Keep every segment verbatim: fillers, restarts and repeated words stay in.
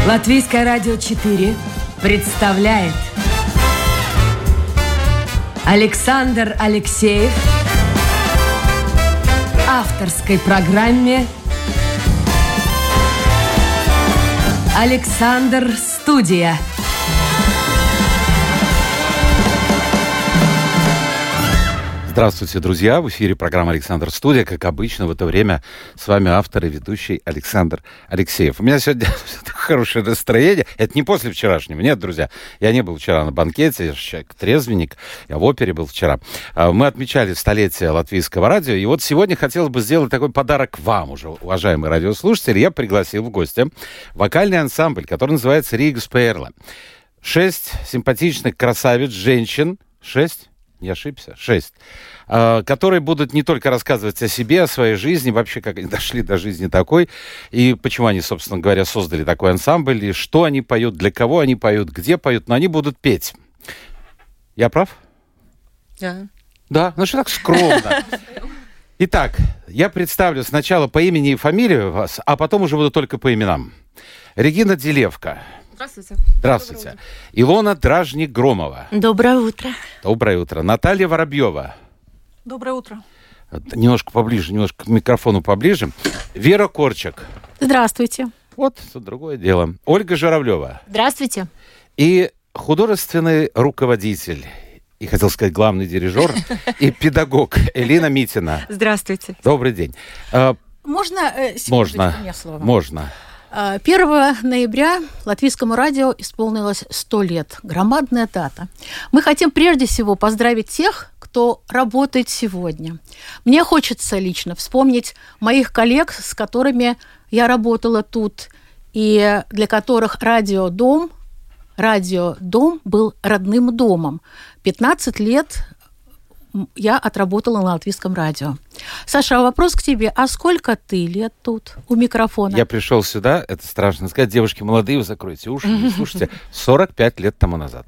Латвийское радио четыре представляет Александр Алексеев в авторской программе «Александр Студия». Здравствуйте, друзья! В эфире программа «Александр Студия». Как обычно, в это время с вами автор и ведущий Александр Алексеев. У меня сегодня хорошее настроение. Это не после вчерашнего. Нет, друзья, я не был вчера на банкете. Я же человек-трезвенник. Я в опере был вчера. Мы отмечали столетие латвийского радио. И вот сегодня хотелось бы сделать такой подарок вам уже, уважаемые радиослушатели. Я пригласил в гости вокальный ансамбль, который называется «Рīgas Pērle». Шесть симпатичных красавиц, женщин. Шесть? Не ошибся? Шесть. Э, которые будут не только рассказывать о себе, о своей жизни, вообще, как они дошли до жизни такой, и почему они, собственно говоря, создали такой ансамбль, и что они поют, для кого они поют, где поют, но они будут петь. Я прав? Да. Да? Ну что так скромно? Итак, я представлю сначала по имени и фамилии вас, а потом уже буду только по именам. Регина Делевка. Здравствуйте. Здравствуйте. Илона Дражник-Громова. Доброе утро. Доброе утро. Наталья Воробьева. Доброе утро. Немножко поближе, немножко к микрофону поближе. Вера Корчак. Здравствуйте. Вот, это другое дело. Ольга Журавлева. Здравствуйте. И художественный руководитель, и, хотел сказать, главный дирижер, и педагог Элина Митина. Здравствуйте. Добрый день. Можно? Можно. Мне слово. Можно. первого ноября Латвийскому радио исполнилось сто лет. Громадная дата. Мы хотим прежде всего поздравить тех, кто работает сегодня. Мне хочется лично вспомнить моих коллег, с которыми я работала тут, и для которых радиодом, радиодом был родным домом. пятнадцать лет я отработала на Латвийском радио. Саша, вопрос к тебе. А сколько ты лет тут у микрофона? Я пришел сюда, это страшно сказать, девушки молодые, вы закройте уши, не слушайте, сорок пять лет тому назад.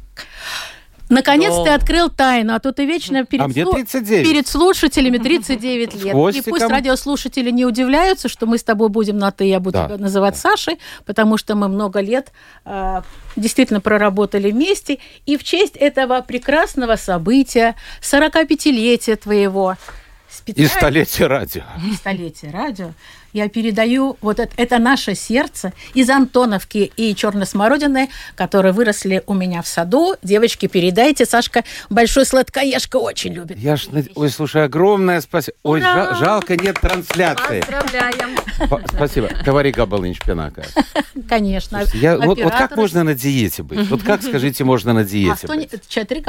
Наконец Но... ты открыл тайну, а то ты вечно перед, а мне тридцать девять. Перед слушателями тридцать девять лет. И пусть радиослушатели не удивляются, что мы с тобой будем на «ты», я буду да. тебя называть да. Сашей, потому что мы много лет э, действительно проработали вместе. И в честь этого прекрасного события, сорокапятилетия твоего, и столетия радио. И столетия радио. Я передаю вот это, это наше сердце из Антоновки и Черной Смородины, которые выросли у меня в саду. Девочки, передайте. Сашка большой сладкоежка очень любит. Я ж... Ой, слушай, огромное спасибо. Ой, жал, жалко, нет трансляции. Поздравляем. Спасибо. Говори, Габалынч Пенака. Конечно. Слушайте, я, вот, вот как можно на диете быть? Вот как, скажите, можно на диете а быть? четыре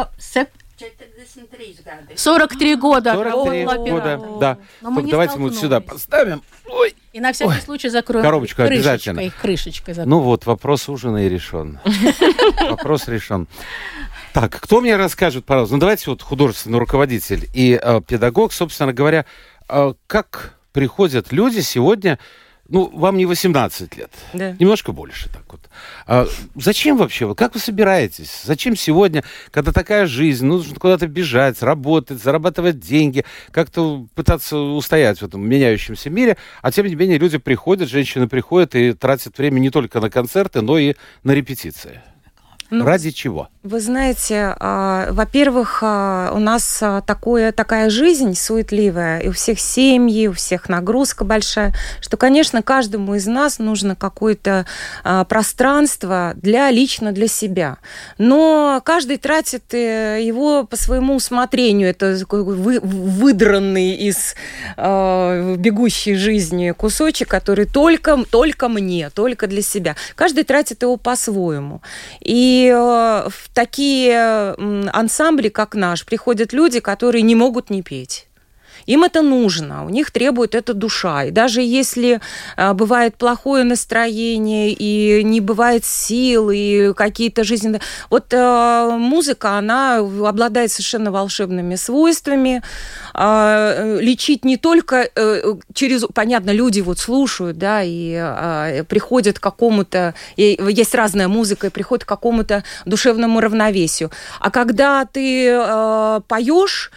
сорок три года. сорок три года, да. Давайте мы вот сюда поставим. Ой. И на всякий Ой. случай закроем коробочку крышечкой, обязательно. Крышечкой закроем. Ну вот, вопрос ужина и решен. Вопрос решен. Так, кто мне расскажет, пожалуйста? Ну давайте вот художественный руководитель и э, педагог, собственно говоря, э, как приходят люди сегодня. Ну, вам не восемнадцать лет, да. Немножко больше так вот. А зачем вообще? Как вы собираетесь? Зачем сегодня, когда такая жизнь, нужно куда-то бежать, работать, зарабатывать деньги, как-то пытаться устоять в этом меняющемся мире, а тем не менее люди приходят, женщины приходят и тратят время не только на концерты, но и на репетиции. Ну, ради чего? Вы знаете, э, во-первых, э, у нас э, такое, такая жизнь суетливая, и у всех семьи, у всех нагрузка большая, что, конечно, каждому из нас нужно какое-то э, пространство для, лично для себя. Но каждый тратит э, его по своему усмотрению. Это такой вы, выдранный из э, бегущей жизни кусочек, который только, только мне, только для себя. Каждый тратит его по-своему. И И в такие ансамбли, как наш, приходят люди, которые не могут не петь. Им это нужно, у них требует это душа. И даже если а, бывает плохое настроение, и не бывает сил, и какие-то жизненные... Вот а, музыка, она обладает совершенно волшебными свойствами. А, лечить не только а, через... Понятно, люди вот слушают, да, и а, приходят к какому-то... И есть разная музыка, и приходят к какому-то душевному равновесию. А когда ты а, поешь,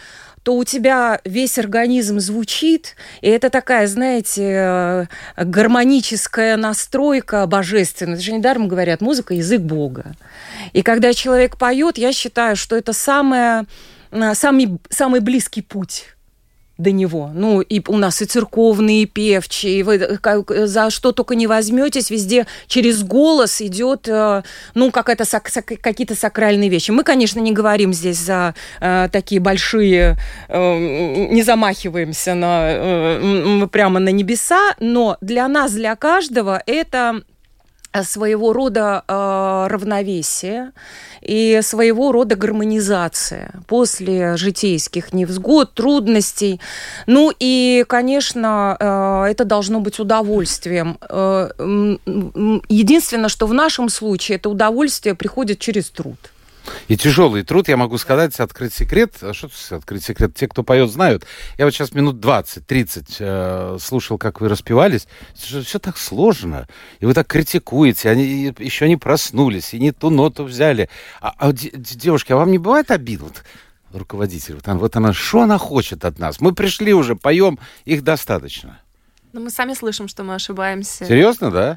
то у тебя весь организм звучит, и это такая, знаете, гармоническая настройка божественная. Это же недаром говорят, музыка – язык Бога. И когда человек поет, я считаю, что это самое, самый, самый близкий путь до него. Ну, и у нас и церковные, и певчие, вы за что только не возьметесь, везде через голос идет, ну, какая-то, какие-то сакральные вещи. Мы, конечно, не говорим здесь за э, такие большие, э, не замахиваемся на, э, прямо на небеса, но для нас, для каждого это своего рода э, равновесие и своего рода гармонизация после житейских невзгод, трудностей. Ну и, конечно, э, это должно быть удовольствием. Э, единственное, что в нашем случае это удовольствие приходит через труд. И тяжелый труд, я могу сказать, открыть секрет. А что открыть секрет? Те, кто поет, знают. Я вот сейчас минут двадцать-тридцать э, слушал, как вы распевались. Все так сложно. И вы так критикуете. Они еще не проснулись, и не ту ноту взяли. А, а девушки, а вам не бывает обид? Вот, руководитель, вот, вот она, что она хочет от нас? Мы пришли уже, поем, их достаточно. Но мы сами слышим, что мы ошибаемся. Серьезно, да?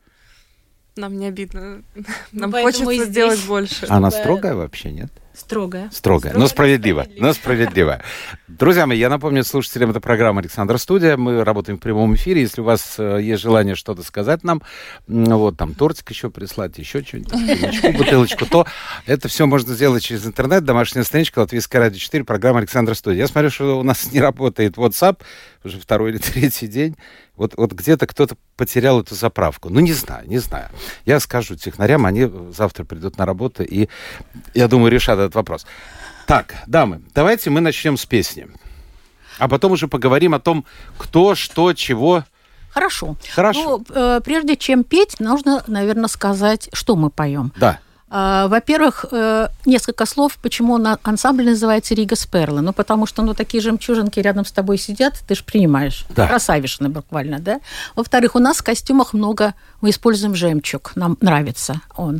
Нам не обидно. Нам ну, хочется сделать больше. Она строгая вообще, нет? Строгая. Строгая, но справедливо. Но справедливо. Друзья мои, я напомню слушателям, это программа «Александр Студия». Мы работаем в прямом эфире. Если у вас есть желание что-то сказать нам, вот там тортик еще прислать, еще что-нибудь, бутылочку, то это все можно сделать через интернет. Домашняя страничка Латвийское радио четыре, программа «Александр Студия». Я смотрю, что у нас не работает WhatsApp уже второй или третий день. Вот, вот где-то кто-то потерял эту заправку. Ну, не знаю, не знаю. Я скажу технарям, они завтра придут на работу и, я думаю, решат этот вопрос. Так, дамы, давайте мы начнем с песни. А потом уже поговорим о том, кто, что, чего. Хорошо. Хорошо. Ну, э, прежде чем петь, нужно, наверное, сказать, что мы поем. Да. Во-первых, несколько слов, почему ансамбль называется «Рига Сперлы». Ну, потому что, ну, такие жемчужинки рядом с тобой сидят, ты же принимаешь. Да. Красавишны буквально, да? Во-вторых, у нас в костюмах много, мы используем жемчуг, нам нравится он.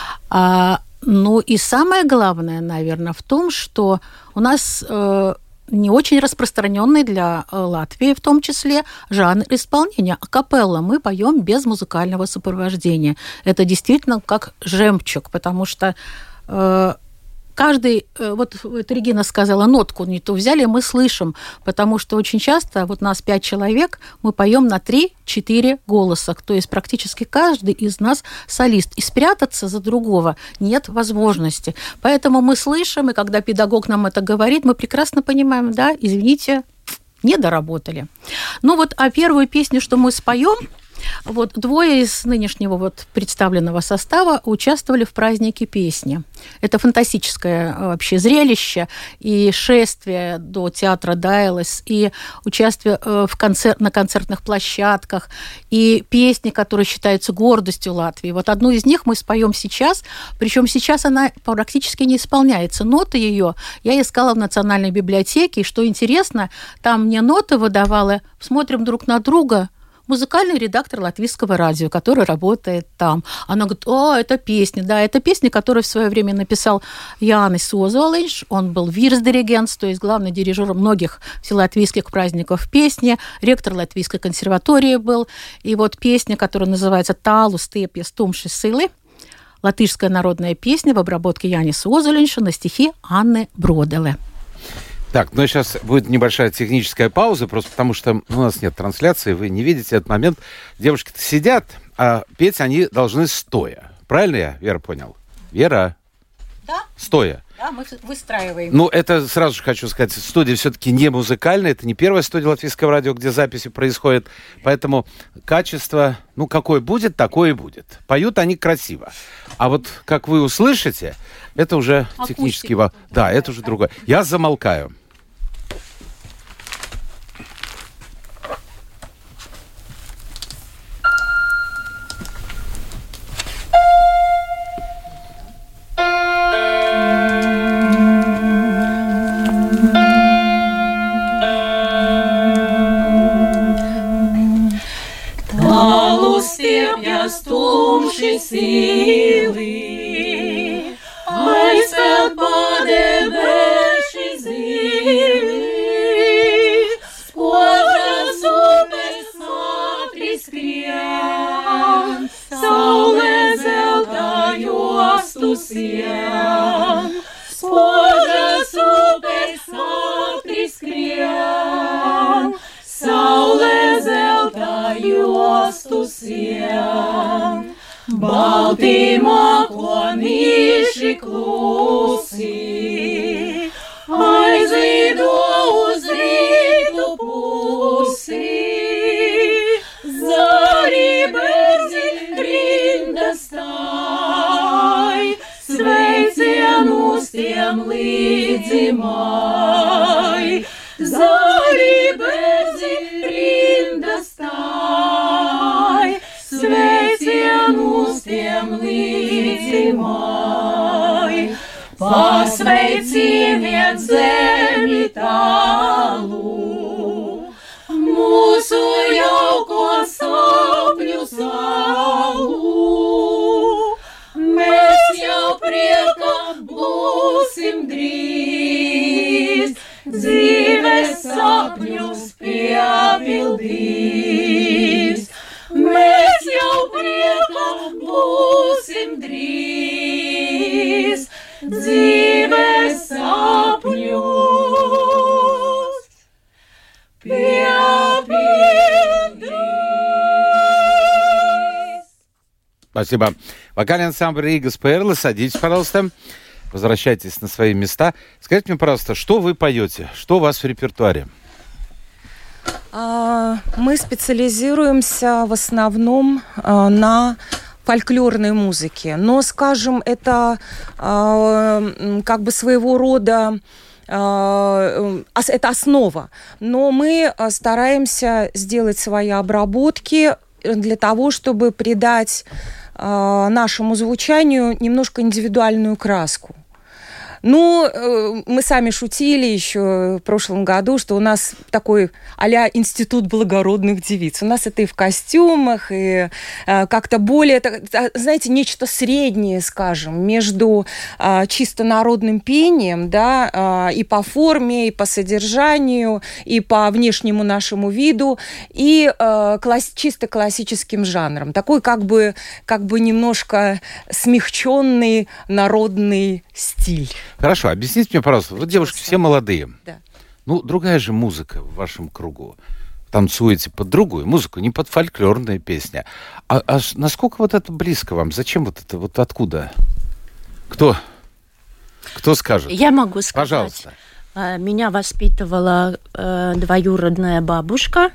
А, ну, и самое главное, наверное, в том, что у нас... не очень распространенный для Латвии, в том числе, жанр исполнения. Акапелла. Мы поем без музыкального сопровождения. Это действительно как жемчуг, потому что э, каждый, э, вот это Регина сказала, нотку не ту взяли, мы слышим, потому что очень часто, вот нас пять человек, мы поем на три-четыре голоса, то есть практически каждый из нас солист. И спрятаться за другого нет возможности. Поэтому мы слышим, и когда педагог нам это говорит, мы прекрасно понимаем, да, извините, не доработали. Ну вот, а первую песню, что мы споем, вот двое из нынешнего вот представленного состава участвовали в празднике песни. Это фантастическое вообще зрелище, и шествие до театра Дайлес, и участие в концерт, на концертных площадках, и песни, которые считаются гордостью Латвии. Вот одну из них мы споем сейчас, причем сейчас она практически не исполняется. Ноты ее я искала в Национальной библиотеке, и что интересно, там мне ноты выдавала, смотрим друг на друга, музыкальный редактор Латвийского радио, который работает там. Она говорит, о, это песня. Да, это песня, которую в свое время написал Янис Озолинш. Он был вирс-диригент, то есть главный дирижер многих вселатвийских праздников песни. Ректор Латвийской консерватории был. И вот песня, которая называется «Талу степья стумши силы», латышская народная песня в обработке Яниса Озолинша на стихи Анны Броделе. Так, ну сейчас будет небольшая техническая пауза, просто потому что у нас нет трансляции, вы не видите этот момент. Девушки-то сидят, а петь они должны стоя. Правильно я, Вера, понял? Вера? Да. Стоя. Да, мы выстраиваем. Ну, это сразу же хочу сказать, студия все-таки не музыкальная, это не первая студия Латвийского радио, где записи происходят, поэтому качество, ну, какое будет, такое и будет. Поют они красиво. А вот как вы услышите, это уже акустика. Технически... Да, да, это уже другое. Я замолкаю. Stumši sīli, aizpeld padebeši zīli. klusiem, balti mākonīši klusi, aizido uz rītu pusi, zari berzi rinda stāj, sveicienus tiem līdzimai, zari berzi rinda stāj, sveicienus tiem līdzimai. Pasveiciniet zemi tālu, mūsu jauko sapņu salu. Mēs jau priekā būsim drīz, dzīves sapņus piepildīs. Mēs jau priekā būsim drīz, dzīves sapņus piepildīs. Спасибо. Вокальный ансамбль «Рига Перлы». Садитесь, пожалуйста. Возвращайтесь на свои места. Скажите мне, пожалуйста, что вы поете? Что у вас в репертуаре? Мы специализируемся в основном на фольклорной музыке. Но, скажем, это как бы своего рода это основа. Но мы стараемся сделать свои обработки для того, чтобы придать нашему звучанию немножко индивидуальную краску. Ну, мы сами шутили еще в прошлом году, что у нас такой а-ля институт благородных девиц. У нас это и в костюмах, и как-то более, знаете, нечто среднее, скажем, между чисто народным пением, да, и по форме, и по содержанию, и по внешнему нашему виду, и класс, чисто классическим жанром. Такой как бы, как бы немножко смягченный народный стиль. Хорошо, объясните мне, пожалуйста, вы, девушки, все молодые. Да. Ну, другая же музыка в вашем кругу. Танцуете под другую музыку, не под фольклорные песни. А, а насколько вот это близко вам? Зачем вот это, вот откуда? Кто? Кто скажет? Я могу сказать. Пожалуйста. Меня воспитывала э, двоюродная бабушка.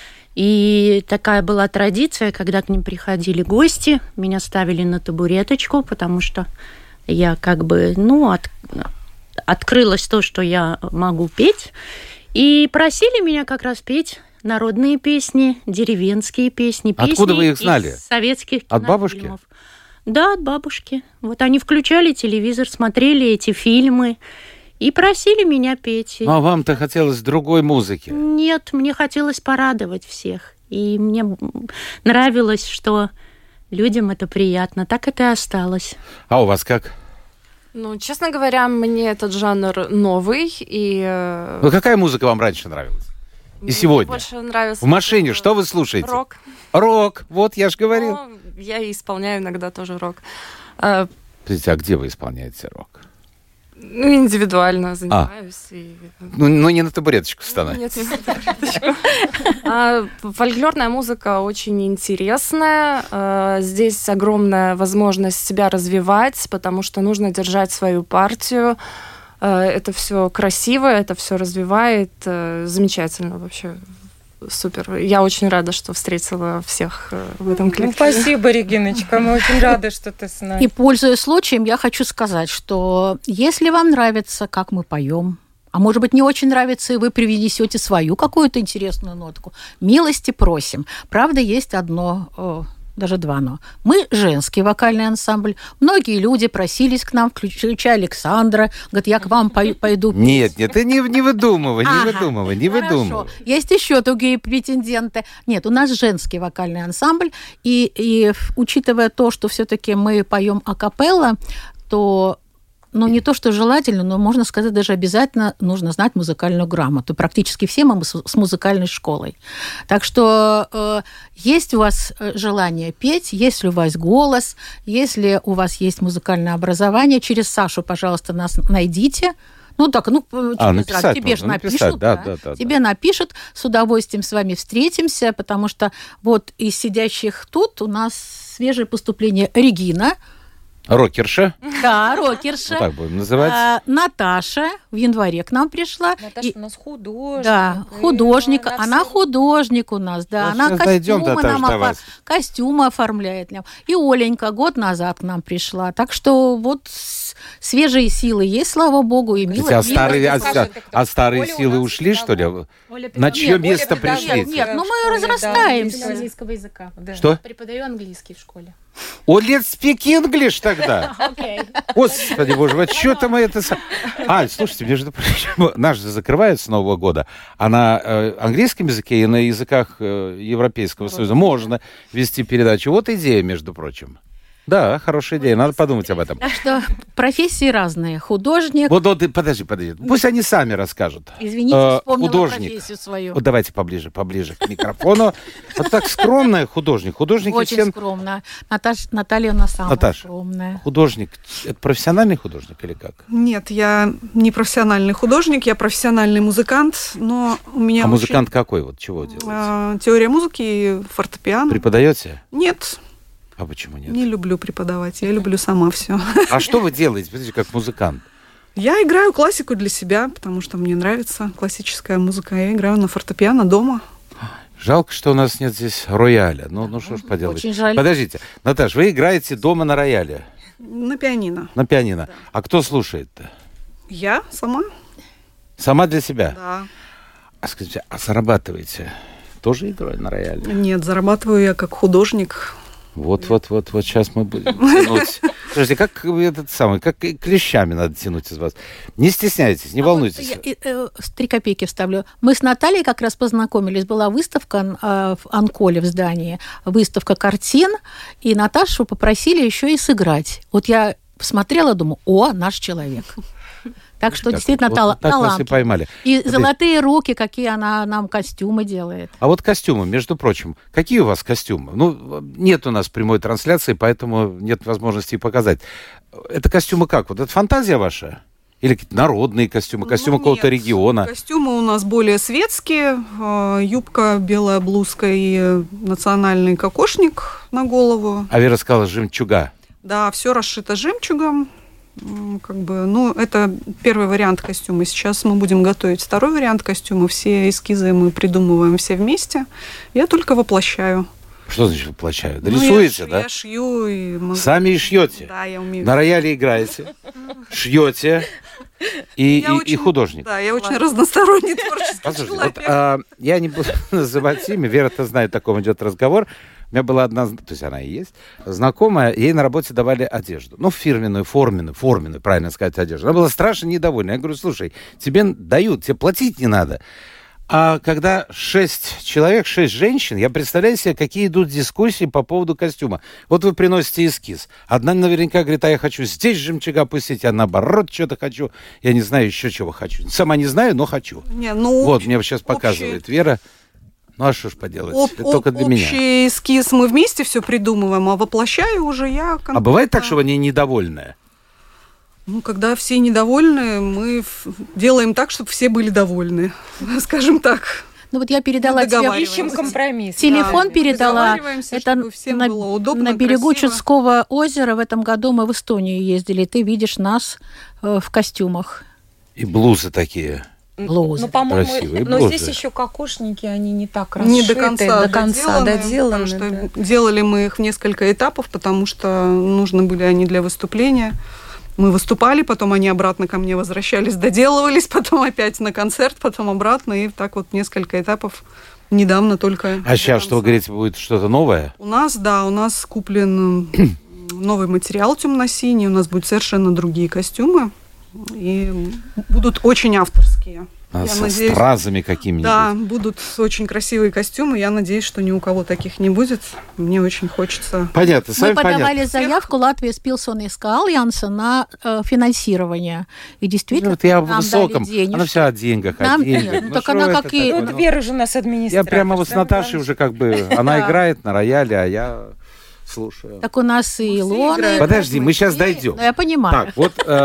И такая была традиция, когда к ним приходили гости, меня ставили на табуреточку, потому что я как бы, ну, от, открылось то, что я могу петь. И просили меня как раз петь народные песни, деревенские песни. песни Откуда вы их знали? Из советских от кинофильмов. Бабушки? Да, от бабушки. Вот они включали телевизор, смотрели эти фильмы и просили меня петь. Ну, а вам-то хотелось другой музыки? Нет, мне хотелось порадовать всех. И мне нравилось, что людям это приятно. Так это и осталось. А у вас как? Ну, честно говоря, мне этот жанр новый. И... Ну, какая музыка вам раньше нравилась? И мне сегодня? Больше нравится... В машине что вы слушаете? Рок. Рок. Вот, я же говорил. Ну, я и исполняю иногда тоже рок. Подождите, а где вы исполняете рок? Ну, индивидуально занимаюсь. А. И... Ну, ну, не на табуреточку встанать. Нет, не на табуреточку. а, фольклорная музыка очень интересная. А, здесь огромная возможность себя развивать, потому что нужно держать свою партию. А, это все красиво, это все развивает. А, замечательно вообще. Супер. Я очень рада, что встретила всех в этом коллективе. Ну, спасибо, Региночка. Мы очень рады, что ты с нами. И, пользуясь случаем, я хочу сказать, что если вам нравится, как мы поем, а может быть, не очень нравится, и вы привнесете свою какую-то интересную нотку, милости просим. Правда, есть одно... даже два «но». Мы женский вокальный ансамбль. Многие люди просились к нам, включая Александра. Говорят, я к вам пойду петь. Нет, нет, ты не, не выдумывай, не ага, выдумывай, не хорошо. выдумывай. Есть еще другие претенденты. Нет, у нас женский вокальный ансамбль. И, и учитывая то, что все-таки мы поем акапелла, то... Ну, не то, что желательно, но, можно сказать, даже обязательно нужно знать музыкальную грамоту. Практически все мы с музыкальной школой. Так что э, есть у вас желание петь, если у вас голос, если у вас есть музыкальное образование, через Сашу, пожалуйста, нас найдите. Ну так, ну а, через раз. Тебе же напишут, написать, да, да, да, да, тебе да. напишут, с удовольствием с вами встретимся, потому что вот из сидящих тут у нас свежее поступление Регина. Рокерша. Да, рокерша. Ну, так будем называть. А, Наташа в январе к нам пришла. Наташа И... у нас художник. Да, художник. Она, она все... художник у нас, да. Вот она костюмы Наташа, нам офор... костюмы оформляет. И Оленька год назад к нам пришла. Так что вот свежие силы есть, слава богу, и мило. А старые, а, скажет, а старые Оля силы ушли, что ли? Оля На чье Нет, место Оля пришли? Нет, нет, ну мы разрастаемся. Английского языка. Да. Что? Преподаю английский в школе. О, let's speak English тогда. Окей. Господи боже, вот что-то мы это... А, слушайте, между прочим, наш же закрывают с Нового года, а на э, английском языке и на языках э, Европейского Союза можно вести передачу. Вот идея, между прочим. Да, хорошая идея, надо подумать об этом. Так что профессии разные. Художник. Вот, вот, подожди, подожди. Пусть они сами расскажут. Извините, Э, вспомнила художник. профессию свою. Вот давайте поближе, поближе к микрофону. Вот так скромная художник. Художники Очень все... скромно. Наташ... Наталья у нас самая Наташа, скромная. художник, это профессиональный художник или как? Нет, я не профессиональный художник, я профессиональный музыкант, но у меня А очень, музыкант какой? Вот чего делает? э, теория музыки, фортепиано. Преподаете? Нет, А почему нет? не люблю преподавать, я люблю сама все. А что вы делаете, подождите, как музыкант? Я играю классику для себя, потому что мне нравится классическая музыка. Я играю на фортепиано дома. Жалко, что у нас нет здесь рояля. Ну, ну что ж поделать. Очень жаль. Подождите, Наташ, вы играете дома на рояле, На пианино. на пианино. А кто слушает-то? Я сама? Сама для себя? Да. А скажите, а зарабатываете тоже игрой на рояле? Нет, зарабатываю я как художник. Вот, вот, вот, вот сейчас мы будем тянуть. Слушайте, как этот самый, как и клещами надо тянуть из вас. Не стесняйтесь, не А волнуйтесь. вот я, э, э, три копейки вставлю. Мы с Натальей как раз познакомились. Была выставка э, в Анколе в здании, выставка картин, и Наташу попросили еще и сыграть. Вот я посмотрела, думаю, о, наш человек. Так что Так, действительно вот тала- так вас и талант. поймали. И Подожди. золотые руки, какие она нам костюмы делает. А вот костюмы, между прочим, какие у вас костюмы? Ну, нет у нас прямой трансляции, поэтому нет возможности показать. Это костюмы как? Вот это фантазия ваша? Или какие-то народные костюмы, костюмы Ну, какого-то нет. региона? Костюмы у нас более светские. э, Юбка, белая блузка и национальный кокошник на голову. А Вера сказала жемчуга. Да, все расшито жемчугом. М, Как бы, ну, это первый вариант костюма. Сейчас мы будем готовить второй вариант костюма. Все эскизы мы придумываем все вместе. Я только воплощаю. Что значит воплощаю? Да Ну, рисуете, я, ш- да? Я шью и могу- Сами и шьете. Да, я умею. На рояле играете, шьете и, Я и- очень- и художник. Да, я очень разносторонний творческий Послушайте, человек. вот, а, я не буду называть имя, Вера-то знает, о ком идет разговор. У меня была одна, то есть она и есть, знакомая, ей на работе давали одежду. Ну, фирменную, форменную, форменную, правильно сказать, одежду. Она была страшно недовольна. Я говорю, слушай, тебе дают, тебе платить не надо. А когда шесть человек, шесть женщин, я представляю себе, какие идут дискуссии по поводу костюма. Вот вы приносите эскиз. Одна наверняка говорит, а я хочу здесь жемчуга пустить, а наоборот что-то хочу. Я не знаю еще чего хочу. Сама не знаю, но хочу. Не, ну, Вот, общ- мне сейчас показывает Вера. Ну, а что ж поделать? об- Это только для меня. общий эскиз мы вместе все придумываем, а воплощаю уже я конкретно. А бывает так, что они недовольны? Ну, когда все недовольны, мы ф- делаем так, чтобы все были довольны. Скажем так. Ну вот я передала Мы тебе договариваемся. Ищем компромисс. телефон, Да, передала. договариваемся, Это чтобы всем на, было удобно, на берегу красиво. Чудского озера в этом году мы в Эстонию ездили. Ты видишь нас э, в костюмах. И блузы такие. Блузы. Ну, по-моему, Красивые но блузы. здесь еще кокошники, они не так расшиты. Не до конца, до конца доделаны, доделаны. потому что да. делали мы их в несколько этапов, потому что нужны были они для выступления. Мы выступали, потом они обратно ко мне возвращались, доделывались, потом опять на концерт, потом обратно, и так вот несколько этапов. Недавно только. А сейчас, что вы говорите, будет что-то новое? У нас, да, у нас куплен новый материал темно-синий, у нас будут совершенно другие костюмы, и будут очень авторские. А, Я со надеюсь- стразами какими-нибудь? Да, будут очень красивые костюмы. Я надеюсь, что ни у кого таких не будет. Мне очень хочется. Понятно, с Мы вами подавали понятно. заявку Латвии Спилсонийского альянса на э, финансирование. И Ну, действительно, вот я в нам высоком, дали денежки. она вся о деньгах, Нам- о деньгах. нет, Ну, так что она это как и- такое? Вот Ну, Вера же у нас я администратор. прямо вот с Самое Наташей главное. уже как бы, она Да. играет на рояле, а я слушаю. Так у нас и все Илона. играют. Подожди, мы сейчас дойдем. Ну, я понимаю. Так, вот э,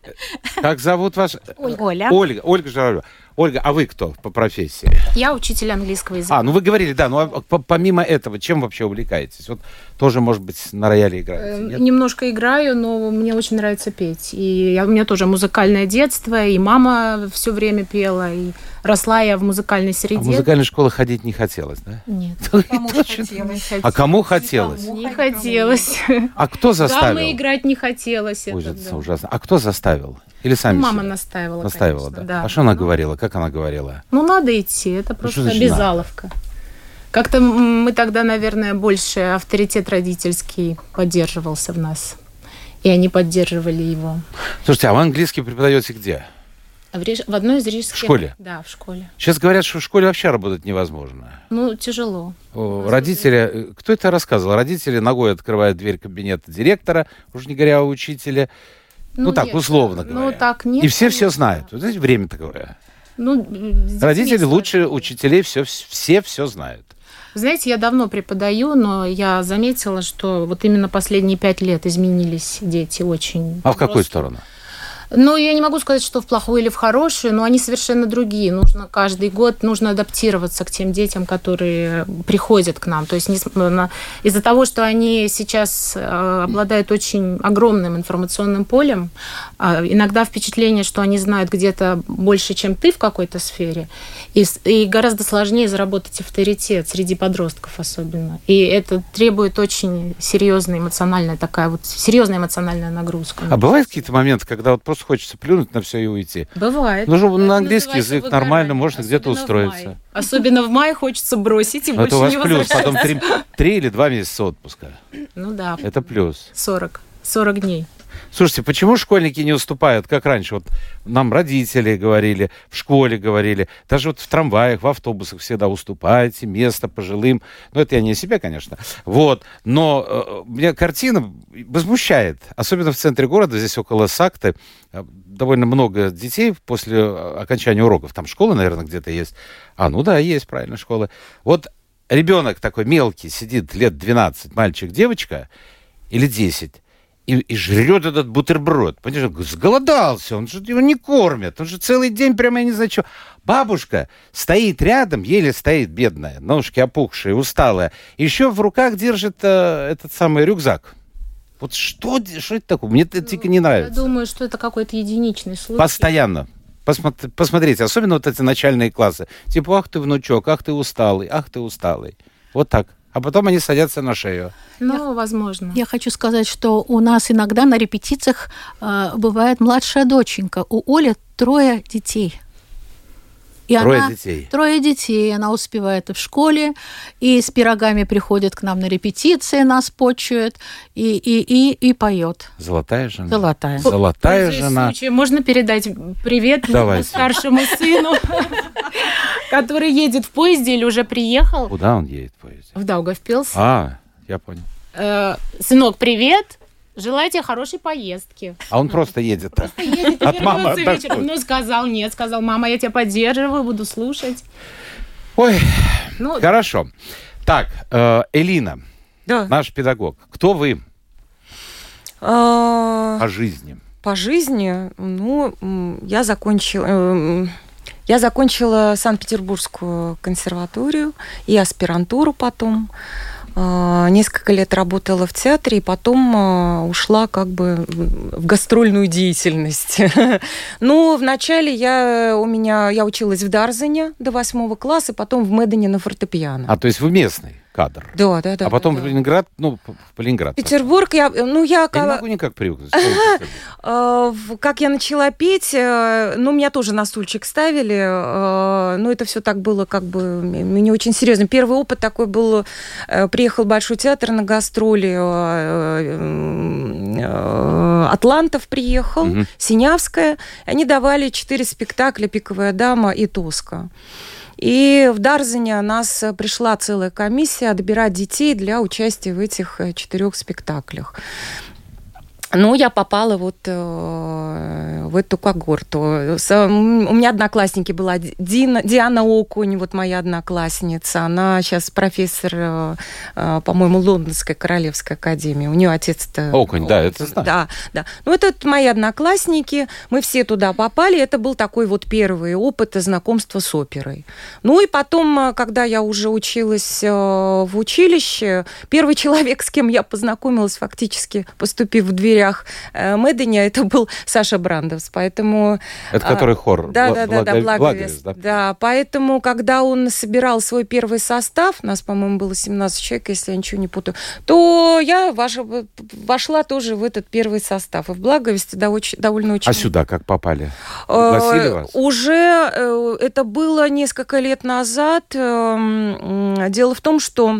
Как зовут вас? Оля. Ольга. Ольга Журавлева. Ольга, а вы кто по профессии? Я учитель английского языка. А, ну вы говорили, да, ну а помимо этого, чем вообще увлекаетесь? Вот тоже, может быть, на рояле играете? Нет? Немножко играю, но мне очень нравится петь. И я, у меня тоже музыкальное детство, и мама все время пела, и росла я в музыкальной среде. А в музыкальную школу ходить не хотелось, да? Нет. Кому хотелось. А кому хотелось? Не хотелось. А кто заставил? Дамы играть не хотелось. Ой, это, это да. ужасно. А кто заставил? Или сами Мама себе? настаивала, Настаивала, конечно, да. да. А что она Ну, говорила? Как она говорила? Ну, надо идти, это просто что значит обязаловка. Как-то мы тогда, наверное, больше авторитет родительский поддерживался в нас. И они поддерживали его. Слушайте, а вы английский преподаете где? В, Риж... в одной из рижских... В школе? Да, в школе. Сейчас говорят, что в школе вообще работать невозможно. Ну, тяжело. О, родители, кто это рассказывал? Родители ногой открывают дверь кабинета директора, уже не говоря о учителе. Ну, ну так, нет, условно говоря. Ну, так нет. И все все знают. Вот знаете, время такое. Ну, родители лучше учителей все, все все знают. Знаете, я давно преподаю, но я заметила, что вот именно последние пять лет изменились дети очень. А в какую сторону? Ну, я не могу сказать, что в плохую или в хорошую, но они совершенно другие. Нужно каждый год, нужно адаптироваться к тем детям, которые приходят к нам. То есть из-за того, что они сейчас обладают очень огромным информационным полем, иногда впечатление, что они знают где-то больше, чем ты в какой-то сфере, и, и гораздо сложнее заработать авторитет среди подростков особенно. И это требует очень серьезной эмоциональная такая вот серьезная эмоциональная нагрузка. А бывают какие-то моменты, когда вот просто хочется плюнуть на все и уйти? Бывает. Ну, же на английский язык нормально, можно где-то устроиться. В Особенно в мае хочется бросить и но больше это у вас не плюс, возвращаться. потом три, три или два месяца отпуска. Ну да. Это плюс. сорок. сорок дней. Слушайте, почему школьники не уступают, как раньше? Вот нам родители говорили, в школе говорили, даже вот в трамваях, в автобусах всегда уступайте место пожилым. Ну, это я не о себе, конечно. Вот. Но э, меня картина возмущает. Особенно в центре города, здесь около Сакты, довольно много детей после окончания уроков. Там школа, наверное, где-то есть. А, ну да, есть, правильно, школа. Вот ребенок такой мелкий сидит, лет двенадцать, мальчик, девочка, или десять, И, и жрет этот бутерброд. Понимаешь, сголодался, он же его не кормят. Он же целый день прямо, я не знаю, что. Бабушка стоит рядом, еле стоит, бедная, ножки опухшие, усталая. Еще в руках держит э, этот самый рюкзак. Вот что, что это такое? Мне это дико не нравится. Я думаю, что это какой-то единичный случай. Постоянно. Посмотри, посмотрите, особенно вот эти начальные классы. Типа, ах ты, внучок, ах ты усталый, ах ты усталый. Вот так. А потом они садятся на шею. Ну, возможно. Я хочу сказать, что у нас иногда на репетициях э, бывает младшая доченька. У Оли трое детей. И трое она, детей. Трое детей. Она успевает и в школе, и с пирогами приходит к нам на репетиции, нас почует, и, и, и, и поет. Золотая жена. Золотая. Золотая Пользуясь жена. случаем, можно передать привет Давайте. старшему сыну, который едет в поезде или уже приехал. Куда он едет в поезде? В Даугавпилс. А, я понял. Э, Сынок, привет. Желаю тебе хорошей поездки. А он просто едет так. Едет, От мамы вернется вечером. Ну, сказал, нет, сказал, мама, я тебя поддерживаю, буду слушать. Ой, Ну, хорошо. Так, э, Элина, Да. наш педагог. Кто вы А, по жизни? По жизни, ну, м, я закончила, э, я закончила Санкт-Петербургскую консерваторию и аспирантуру потом. А, Несколько лет работала в театре и потом а, ушла как бы в гастрольную деятельность. Ну, вначале я, у меня, я училась в Дарзене до восьмого класса, потом в Медене на фортепиано. А, то есть вы местный кадр. Да, да, да. А потом да. в Ленинград, ну, в Ленинград. Петербург, я, ну, я... Я не могу никак привыкнуть. Э, в- Как я начала петь, э, ну, меня тоже на стульчик ставили, э, но это все так было как бы м- не очень серьезно. Первый опыт такой был, э, приехал Большой театр на гастроли, э, э, Атлантов приехал, Мгм. Синявская, они давали четыре спектакля «Пиковая дама» и «Тоска». И в Дарзене у нас пришла целая комиссия отбирать детей для участия в этих э, четырех спектаклях. Ну, я попала вот э, в эту когорту. С, у меня одноклассники была Дина, Диана Окунь, вот моя одноклассница. Она сейчас профессор, э, э, по-моему, Лондонской Королевской академии. У нее отец-то... Окунь, да, это знаю. Да, да. Ну, это вот мои одноклассники. Мы все туда попали. Это был такой вот первый опыт знакомства с оперой. Ну, и потом, когда я уже училась э, в училище, первый человек, с кем я познакомилась, фактически поступив в дверь Меденя, это был Саша Брандовс, поэтому... Это который хор. Да, Бл- да, да, да, Благовест. Да? да, поэтому, когда он собирал свой первый состав, нас, по-моему, было семнадцать человек, если я ничего не путаю, то я вошла тоже в этот первый состав. И в Благовесте да, очень, довольно очень... А сюда как попали? Пригласили вас? Уже это было несколько лет назад. Дело в том, что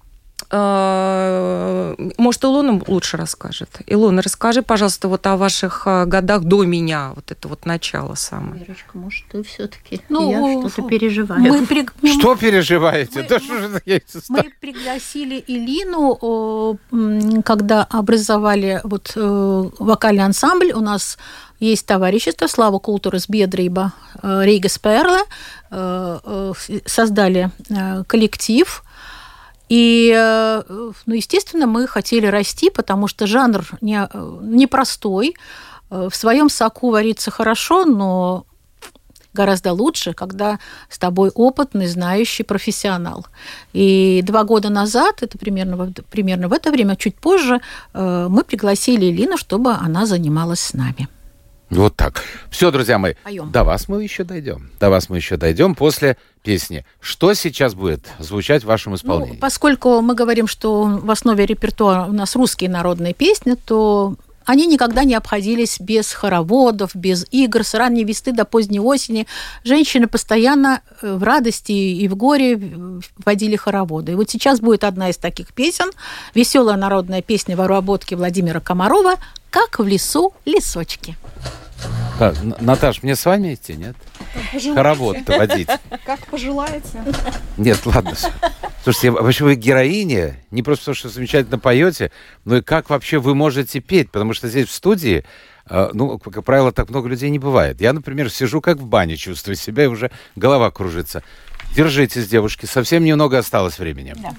может, Илона лучше расскажет. Илона, расскажи, пожалуйста, вот о ваших годах до меня, вот это вот начало самое. Верочка, может, ты все-таки ну, я что-то переживаю. Мы при... Что переживаете? Мы, да, что же мы пригласили Илину, когда образовали вот вокальный ансамбль. У нас есть товарищество «Слава культуры» с Бедрība, Рīgas Perle, создали коллектив. И, ну, естественно, мы хотели расти, потому что жанр не, непростой. В своем соку варится хорошо, но гораздо лучше, когда с тобой опытный, знающий профессионал. И два года назад, это примерно, примерно в это время, чуть позже, мы пригласили Илину, чтобы она занималась с нами. Вот так. Все, друзья мои, Поем. До вас мы еще дойдем. До вас мы еще дойдем после песни. Что сейчас будет звучать в вашем исполнении? Ну, поскольку мы говорим, что в основе репертуара у нас русские народные песни, то они никогда не обходились без хороводов, без игр. С ранней весны до поздней осени женщины постоянно в радости и в горе водили хороводы. И вот сейчас будет одна из таких песен, веселая народная песня в обработке Владимира Комарова «Как в лесу лесочки». А, Наташ, мне с вами идти, нет? Хоровод-то водить. Как пожелаете. Нет, ладно. Слушайте, вообще вы героиня, не просто потому, что замечательно поете, но и как вообще вы можете петь, потому что здесь в студии, ну, как правило, так много людей не бывает. Я, например, сижу как в бане, чувствую себя, и уже голова кружится. Держитесь, девушки, совсем немного осталось времени. Да.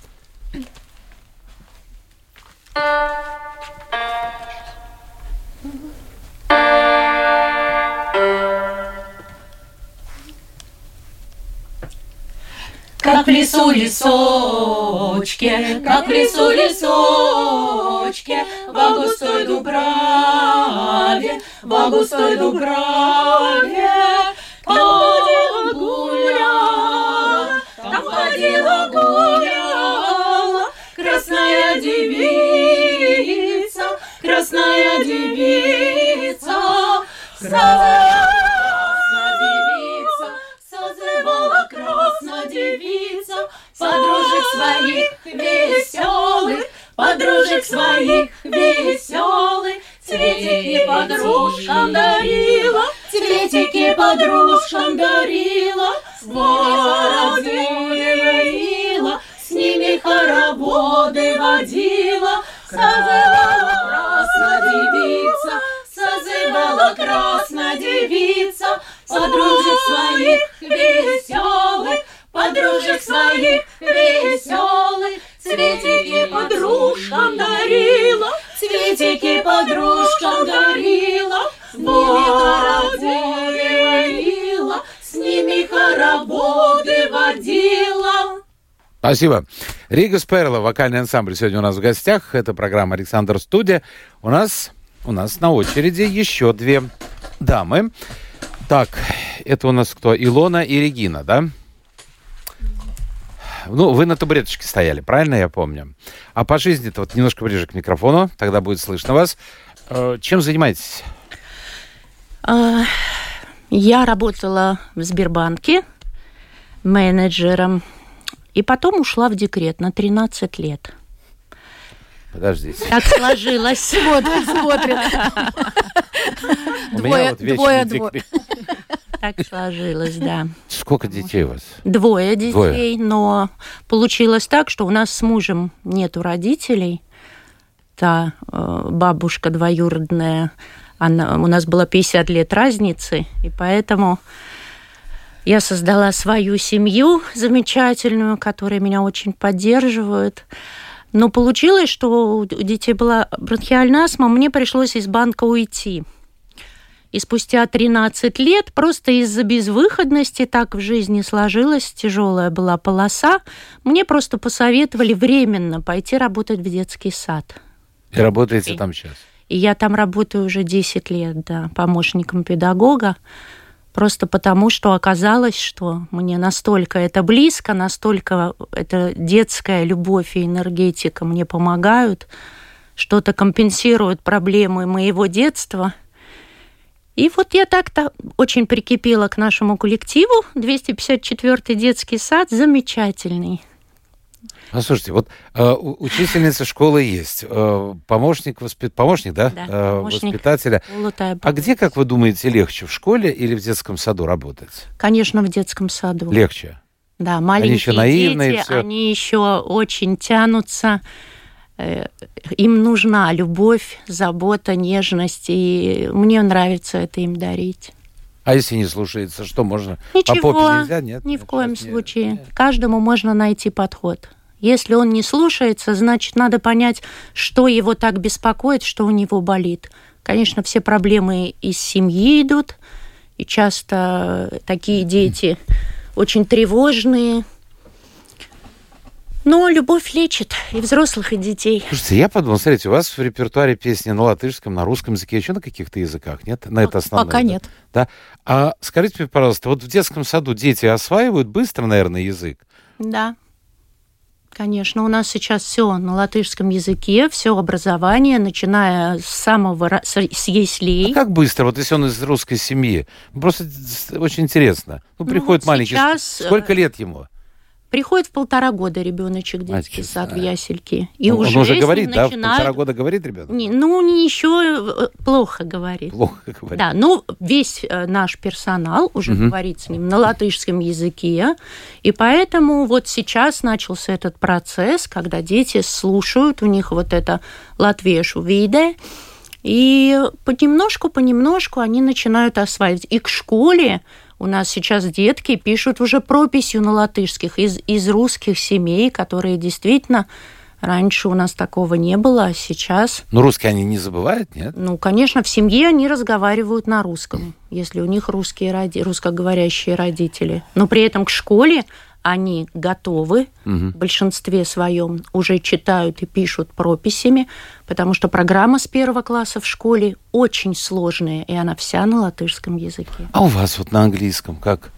Как в лесу лесочке, как в лесу лесочке, во густой дубраве, во густой дубраве, там ходила гуляла, там ходила гуляла, красная девица, красная девица, красная девица, созывала красная девица, подружек своих веселых, подружек своих веселых, цветики подружкам дарила, цветики подружкам дарила, с водила, с ними хороводы водила, созывала красная девица, созывала красная девица, подружек своих веселых, подружек своих веселых, цветики подружкам дарила, цветики подружкам дарила, с ними водила, с ними хороводы водила. Спасибо. Рīgas Perle, вокальный ансамбль сегодня у нас в гостях. Это программа «Александр Студия». У нас, у нас на очереди еще две дамы. Так, это у нас кто? Илона и Регина, да? Ну, вы на табуреточке стояли, правильно я помню? А по жизни-то вот немножко ближе к микрофону, тогда будет слышно вас. Чем занимаетесь? Я работала в Сбербанке менеджером. И потом ушла в декрет на тринадцать лет. Подождите. Так сложилось. Смотрит, смотрит. Двое, двое, двое. Так сложилось, да. Сколько детей у вас? Двое детей, Двое. Но получилось так, что у нас с мужем нету родителей. это бабушка двоюродная. Она, у нас было пятьдесят лет разницы, и поэтому я создала свою семью замечательную, которая меня очень поддерживает. Но получилось, что у детей была бронхиальная астма, мне пришлось из банка уйти. И спустя тринадцать лет просто из-за безвыходности так в жизни сложилось, тяжелая была полоса, мне просто посоветовали временно пойти работать в детский сад. И работаете и, там сейчас? И я там работаю уже десять лет, да, помощником педагога, просто потому, что оказалось, что мне настолько это близко, настолько эта детская любовь и энергетика мне помогают, что-то компенсирует проблемы моего детства. И вот я так-то очень прикипела к нашему коллективу. двести пятьдесят четвёртый детский сад замечательный. А слушайте, вот э, учительница школы есть, э, помощник, воспит... помощник, да, да э, помощник воспитателя. Лутая. А где, как вы думаете, легче, в школе или в детском саду работать? Конечно, в детском саду. Легче. Да, маленькие они еще наивные, дети, все. Они еще очень тянутся. Им нужна любовь, забота, нежность, и мне нравится это им дарить. А если не слушается, что можно? Ничего, по попе нельзя, нет? ни нет, в коем нет, случае. Нет. Каждому можно найти подход. Если он не слушается, значит, надо понять, что его так беспокоит, что у него болит. Конечно, все проблемы из семьи идут, и часто такие дети очень тревожные. Но любовь лечит и взрослых, и детей. Слушайте, я подумал, смотрите, у вас в репертуаре песни на латышском, на русском языке, еще на каких-то языках, нет? На это основное. Пока нет. Да? А скажите мне, пожалуйста, вот в детском саду дети осваивают быстро, наверное, язык? Да. Конечно, у нас сейчас все на латышском языке, все образование, начиная с самого с, с яслей. А как быстро, вот если он из русской семьи? Просто очень интересно. Ну, Ну, приходит вот маленький. сейчас, Сколько лет ему? Приходит в полтора года ребеночек в детский Мать, сад да. в ясельки. И он, уже, он уже говорит, да? начинают... В полтора года говорит ребенок? Не, ну, не еще плохо говорит. Плохо говорит. Да, ну, весь наш персонал уже Угу. говорит с ним на латышском языке, и поэтому вот сейчас начался этот процесс, когда дети слушают, у них вот это латвiešu виде, и понемножку-понемножку они начинают осваивать. И к школе у нас сейчас детки пишут уже прописью на латышских из, из русских семей, которые действительно... Раньше у нас такого не было, а сейчас... Ну, русские они не забывают, нет? Ну, конечно, в семье они разговаривают на русском, если у них русские роди... русскоговорящие родители. Но при этом к школе они готовы, угу. в большинстве своем уже читают и пишут прописями, потому что программа с первого класса в школе очень сложная, и она вся на латышском языке. А у вас вот на английском как?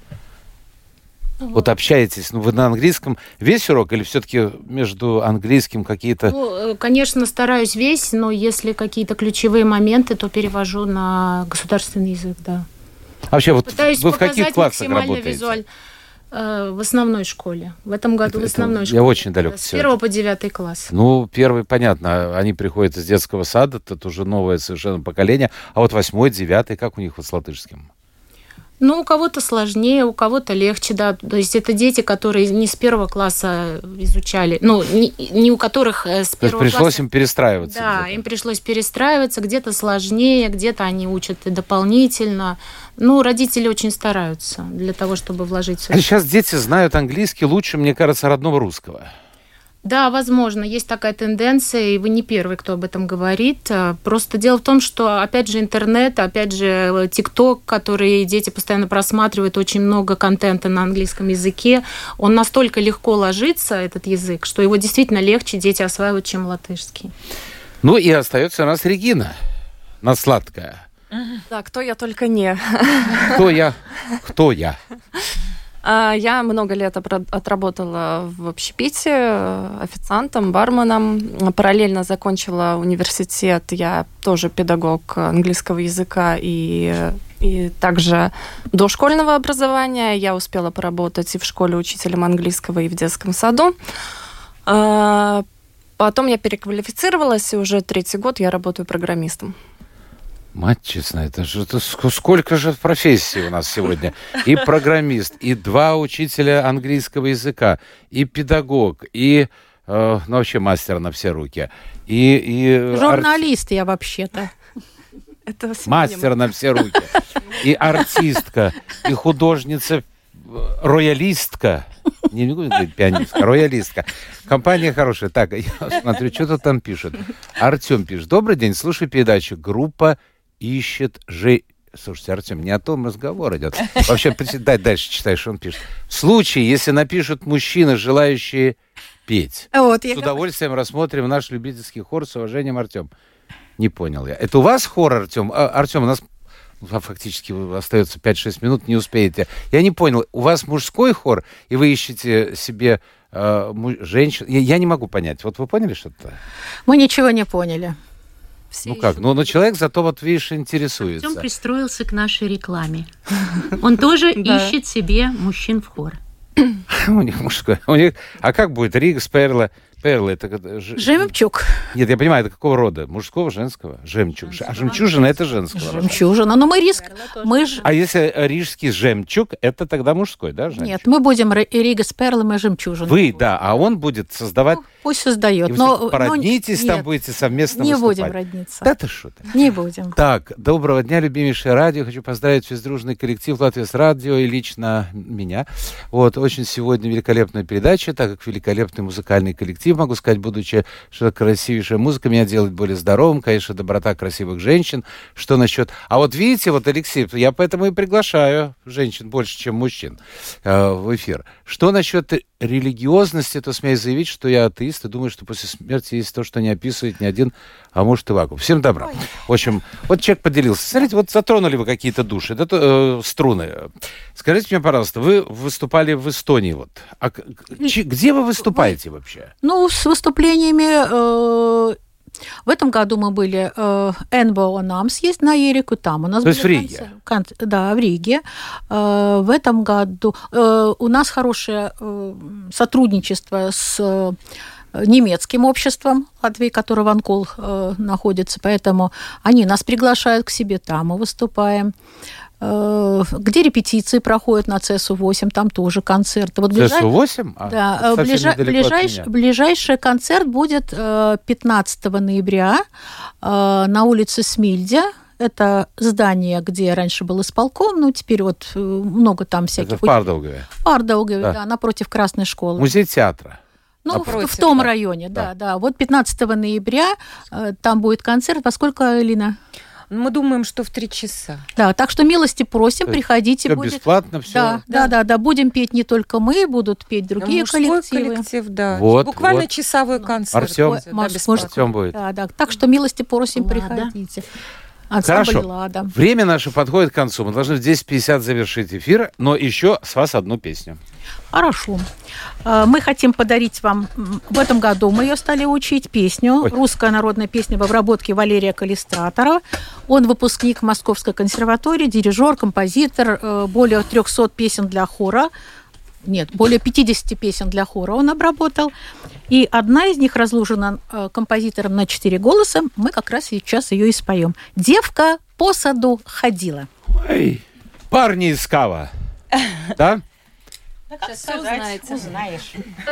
Вот общаетесь, ну вы на английском весь урок или все-таки между английским какие-то... Ну, конечно, стараюсь весь, но если какие-то ключевые моменты, то перевожу на государственный язык, да. А вообще, вот Пытаюсь вы в каких классах максимально работаете? Визуаль... В основной школе. В этом году Это, в основной это школе. Я очень далек. С первого по девятый класс. Ну, первый, понятно, они приходят из детского сада, это уже новое совершенно поколение. А вот восьмой, девятый, как у них вот с латышским? Ну, у кого-то сложнее, у кого-то легче, да. То есть это дети, которые не с первого класса изучали, ну, не, не у которых с первого класса... То есть пришлось класса... им перестраиваться. Да, где-то. им пришлось перестраиваться, где-то сложнее, где-то они учат и дополнительно. Ну, родители очень стараются для того, чтобы вложить... А сейчас дети знают английский лучше, мне кажется, родного русского. Да, возможно, есть такая тенденция, и вы не первый, кто об этом говорит. Просто дело в том, что, опять же, интернет, опять же, ТикТок, который дети постоянно просматривают, очень много контента на английском языке, он настолько легко ложится, этот язык, что его действительно легче дети осваивают, чем латышский. Ну и остается у нас Регина, на сладкое. Да, кто я только не. Кто я? Кто я? Я много лет отработала в общепите официантом, барменом. Параллельно закончила университет. Я тоже педагог английского языка и, и также дошкольного образования. Я успела поработать и в школе учителем английского, и в детском саду. Потом я переквалифицировалась, и уже третий год я работаю программистом. Мать честная, это же это сколько же профессий у нас сегодня. И программист, и два учителя английского языка, и педагог, и э, ну, вообще мастер на все руки. И, и Журналист ар... я вообще-то. Это мастер на все руки. И артистка, и художница, роялистка. Не, не буду говорить пианистка, роялистка. Компания хорошая. Так, я смотрю, что-то там пишет. Артем пишет. Добрый день, слушай передачу. Группа ищет же... Слушайте, Артем, не о том разговор идет. Вообще, дай дальше читай, что он пишет. В случае, если напишут мужчины, желающие петь, вот, с удовольствием говорю. Рассмотрим наш любительский хор с уважением, Артем. Не понял я. Это у вас хор, Артем? А, Артем, у нас фактически остается пять-шесть минут, не успеете. Я не понял, у вас мужской хор, и вы ищете себе э, женщин? Я, я не могу понять. Вот вы поняли что-то? Мы ничего не поняли. Все ну как, ну, но человек зато, вот видишь, интересуется. Артем пристроился к нашей рекламе. Он тоже ищет себе мужчин в хор. У них мужской. У них... А как будет Ригас, Перла? Перла это... Жемчуг. Нет, я понимаю, это какого рода? Мужского, женского? Жемчуг. А жемчужина это женского. Жемчужина. Но мы риск... Мы ж... А если рижский жемчуг, это тогда мужской, да? Жемчуг? Нет, мы будем Ригас, Перла, мы жемчужина. Вы, да, а он будет создавать... Ну, пусть создает. И вы но, породнитесь, но... там будете совместно не выступать. Не будем родниться. Да ты что ты? Не будем. Так, доброго дня, любимейшее радио. Хочу поздравить весь дружный коллектив Латвия с радио и лично меня. Вот, очень сегодня великолепная передача, так как великолепный музыкальный коллектив, могу сказать, будучи что красивейшая музыка меня делает более здоровым, конечно, доброта красивых женщин. Что насчет... А вот видите, вот, Алексей, я поэтому и приглашаю женщин больше, чем мужчин э, в эфир. Что насчет религиозности, то смею заявить, что я атеист и думаю, что после смерти есть то, что не описывает ни один, а может и вакуум. Всем добра. В общем, вот человек поделился. Смотрите, вот затронули вы какие-то души, это, э, струны. Скажите мне, пожалуйста, вы выступали в Эстонии, вот. А ч- где вы выступаете вообще? Ну, с выступлениями э, в этом году мы были э, эн бэ о НАМС есть на Ерику, там у нас то есть в Риге? Концерт, да, в Риге. Э, в этом году э, у нас хорошее э, сотрудничество с э, немецким обществом Латвии, которое в Анкол э, находится, поэтому они нас приглашают к себе, там мы выступаем. Где репетиции проходят на цэ эс у восемь, там тоже концерты. Вот цэ эс у восемь? А, да, ближа... ближайш... ближайший концерт будет пятнадцатого ноября на улице Смильдя. Это здание, где раньше был исполком, ну, теперь вот много там всяких... Это в Пардаугаве? В Пардаугаве, да. да, напротив Красной школы. Музей театра? Ну, в, в том районе, да, да, да. Вот пятнадцатого ноября там будет концерт. Во сколько, Лина? Мы думаем, что в три часа. Да, так что милости просим, то приходите. Все будет... бесплатно, все. Да, да, да, да, будем петь не только мы, будут петь другие мужской коллективы. коллектив, да. Вот, Буквально вот. часовой концерт. Артем, будет, да, бесплатно. Артем будет. Да, да. Так что милости просим, Лада. приходите. Ансамбль Хорошо. Лада. Время наше подходит к концу. Мы должны в десять пятьдесят завершить эфир, но еще с вас одну песню. Хорошо. Мы хотим подарить вам... В этом году мы ее стали учить, песню. Ой. Русская народная песня в обработке Валерия Калистратора. Он выпускник Московской консерватории, дирижер, композитор. Более трехсот песен для хора. Нет, более пятидесяти песен для хора он обработал. И одна из них разложена композитором на четыре голоса. Мы как раз сейчас ее и споем. «Девка по саду ходила». Ой, парни из Кава. Да? Сейчас узнаете. Узнаешь.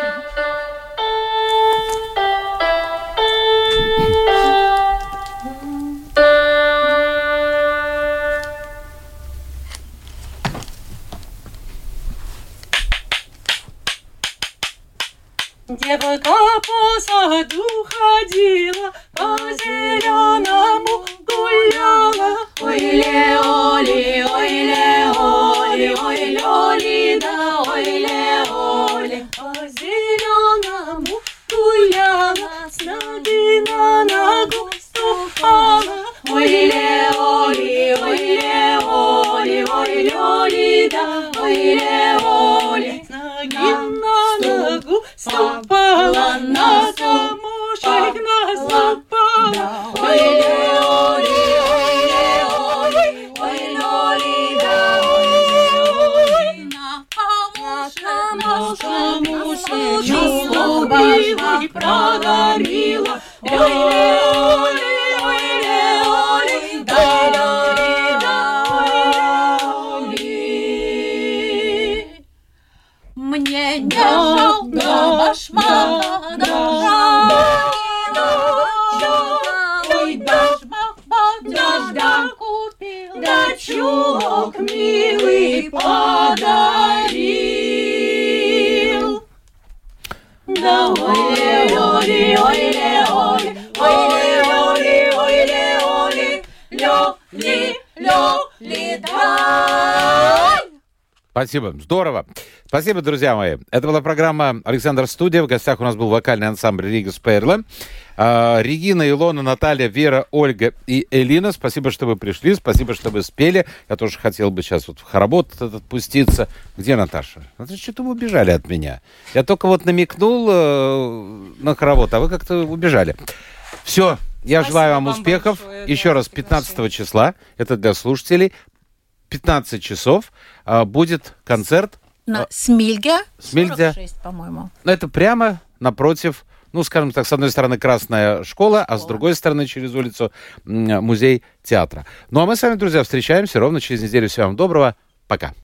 Девка по саду ходила, по зеленому гуляла. Ой-ле, оли, ой-ле, оли, ой-ле, оли, да, ой-ле, оли. По зеленому гуляла, с ноги на ногу ступала. Ой-ле, оли, ой-ле, оли, ой-ле, оли, да, ой-ле, оли. С ноги на ногу ступала, на камушек наступала. Ой-ле, оли, ой-ле, оли, ой-ле, оли, да, ой-ле, оли. На камушек наступила, прогорела. Ой-ле, оли, ой-ле, оли, да, оли, да, оли. Мне не жалко башмака, да да, ойле, оли, ойле, оли, ойле, оли, ойле, оли, лё, ли, лё, ли, дай. Спасибо, здорово. Спасибо, друзья мои. Это была программа «Александр Студия». В гостях у нас был вокальный ансамбль «Ригас Перла». А, Регина, Илона, Наталья, Вера, Ольга и Элина. Спасибо, что вы пришли. Спасибо, что вы спели. Я тоже хотел бы сейчас вот в хоровод отпуститься. Где Наташа? Наташа, что-то вы убежали от меня. Я только вот намекнул э, на хоровод, а вы как-то убежали. Все. Я Спасибо желаю вам вам успехов. большое, Еще да, раз, пятнадцатого числа. Это для слушателей. пятнадцать часов э, будет концерт. На Смильге, Смильге. сорок шесть, по-моему. Это прямо напротив, ну, скажем так, с одной стороны Красная школа, а с другой стороны через улицу м, музей театра. Ну, а мы с вами, друзья, встречаемся ровно через неделю. Всего вам доброго. Пока.